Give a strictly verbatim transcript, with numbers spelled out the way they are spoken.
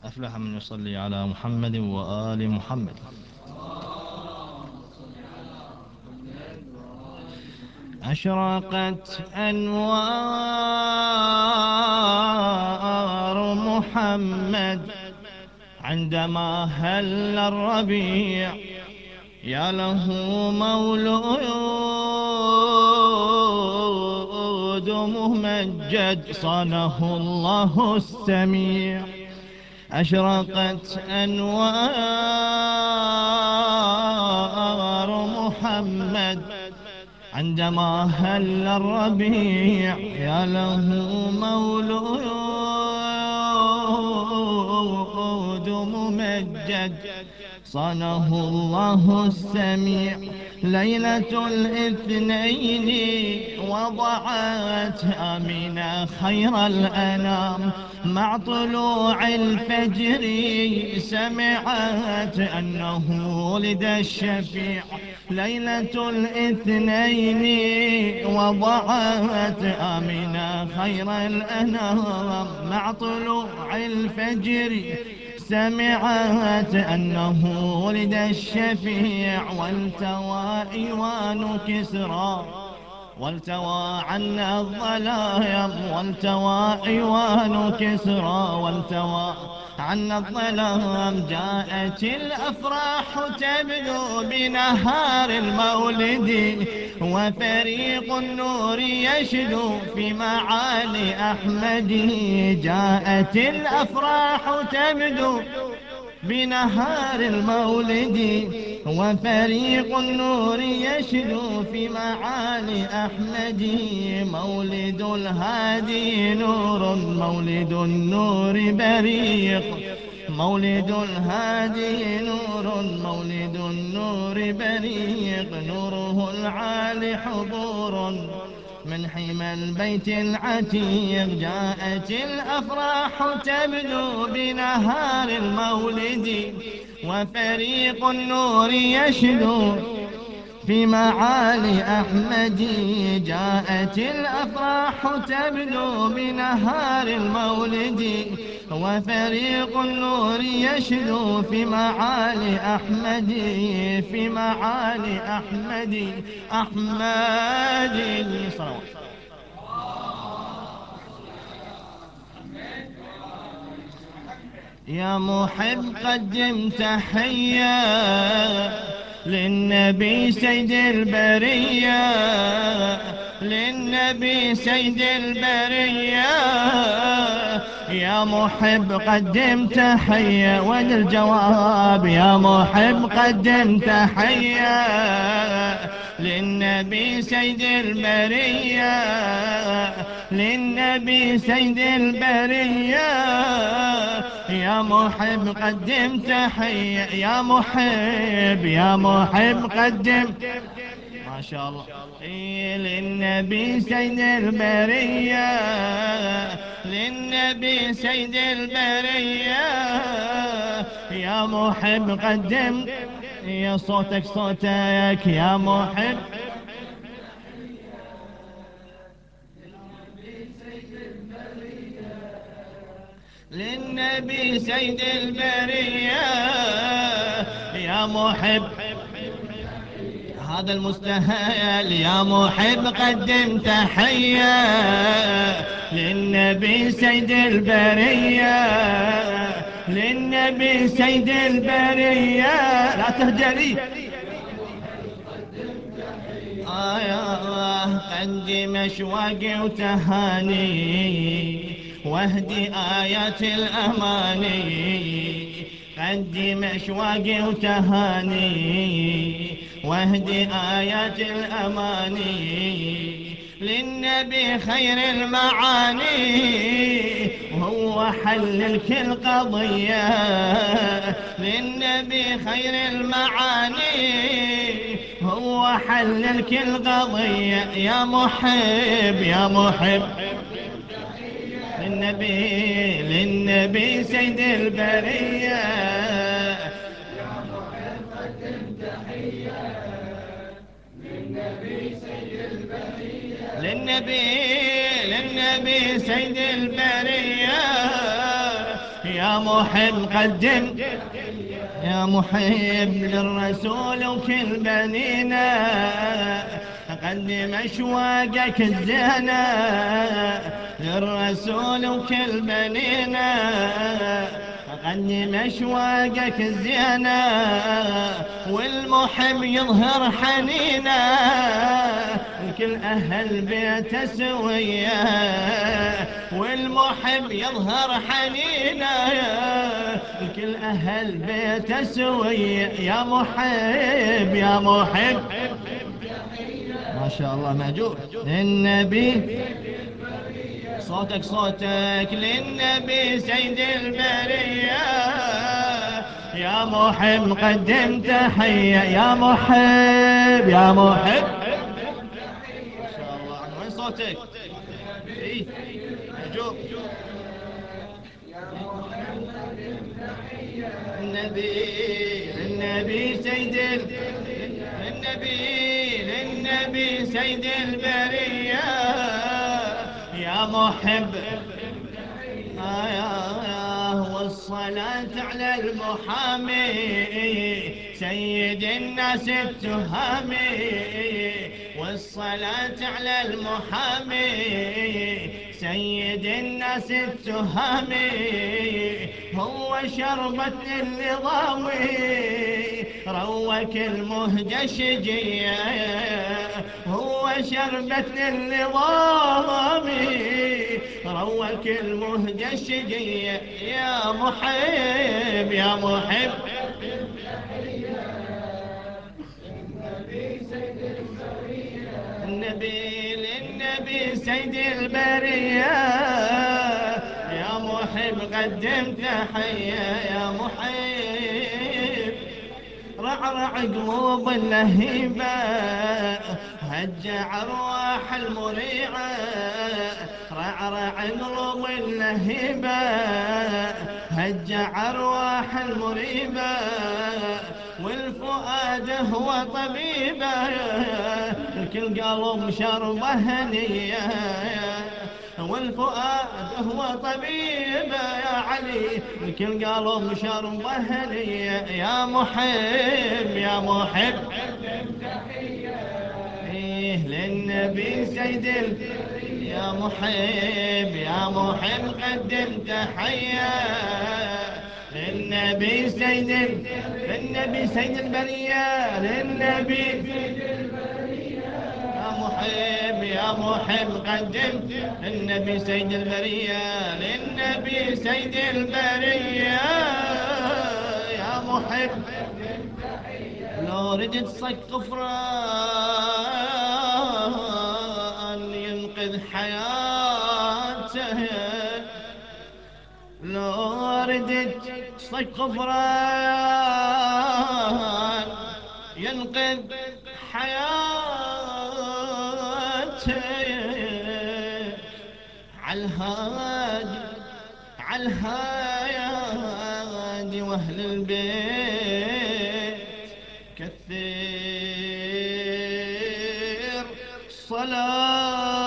أفلح من يصلي على محمد وآل محمد. أشرقت أنوار محمد عندما هل الربيع، يا له مولود ممجد صانه الله السميع. أشرقت أنوار محمد عندما هل الربيع، يا له مولود ممجد صانه الله السميع. ليلة الاثنين وضعت آمنة خير الأنام، مع طلوع الفجر سمعت أنه ولد الشفيع. ليلة الاثنين وضعت آمنة خير الأنام، مع طلوع الفجر سمعت أنه ولد الشفيع. والتوى إيوان كسرى والتوى عنا الظلام، والتوى إيوان كسرى والتوى عنا الظلام. جاءت الأفراح تبدو بنهار المولد، وفريق النور يشدو في معالي أحمد. جاءت الأفراح تبدو بنهار المولد، وفريق النور يشدو في معالي أحمد. مولد الهادي نور، مولد النور بريق، مولد الهادي نور، مولد النور بريق. نوره العالي حضور من حمى البيت العتيق. جاءت الأفراح تبدو بنهار المولد، وفريق النور يشدو في معالي أحمد. جاءت الأفراح تبدو بنهار المولد، وفريق النور يشدو في معالي أحمد، في معالي أحمد. أحمد صلوات. يا محب قدم تحية للنبي سيد البرية، للنبي سيد البرية. يا محب قدم تحية، وين الجواب؟ يا محب قدم تحية للنبي سيد البرية، للنبي سيد البرية. يا محب قدم تحية، يا محب يا محب قدم ما شاء الله. إيه للنبي سيد البرية، للنبي سيد البرية. يا محب قدم، يا صوتك صوتك يا محب. للنبي سيد البرية يا محب، هذا المستهل. يا محب قدم تحية للنبي سيد البرية، للنبي سيد البرية. لا تهجري. آه قدم أشواقي وتهاني، واهدي آيات الأماني. قدم أشواقي وتهاني، واهدي آيات الأماني. للنبي خير المعاني، وهو حل كل قضية. للنبي خير المعاني، هو حل كل قضية. يا محب يا محب للنبي، للنبي سيد البرية. للنبي، للنبي سيد البرية. يا محب قدم، يا محب للرسول وكل بنينا، قدم أشواقك الزينة للرسول وكل بنينا، قدم أشواقك الزينة، والمحب يظهر حنينه كل أهل بيته سوية، والمحب يظهر حنينه كل أهل بيته سوية. يا محب يا محب ما شاء الله مأجور للنبي، صوتك صوتك للنبي سيد البرية، يا محب قدم تحية، يا محب يا محب ما شاء الله. وين صوتك؟ إيه مأجور النبي، النبي سيد النبي، للنبي سيد البرية، يا محب آه والصلاة على المحامي سيد الناس التهامي، والصلاة على المحامي سيد الناس التهامي، هو شربة النظام روك المهجة شجية، هو شربة النظام روك المهجة شجية. يا محب يا محب النبي، للنبي سيد البرية، يا محب قدم تحية، يا محب رعرع قلوب اللهيبة هج أرواح المريعة، رعرع قلوب اللهيبة هج أرواح المريبة، والفؤاد هو طبيبه الكل قلب شربه هنيه، والفؤاد هو طبيبه يا علي الكل قلب شربه هنيه. يا محب يا محب إيه للنبي سيد ال... يا محب يا محب قدم تحية للنبي سيد ال... للنبي سيد البرية، للنبي يا محب يا محب قدم للنبي سيد البرية، للنبي سيد البرية، يا محب لو ردت صك غفران ينقذ حياته، لو ردت صك غفران ينقذ حياته، عالهادي عالهادي واهل البيت كثير صلاة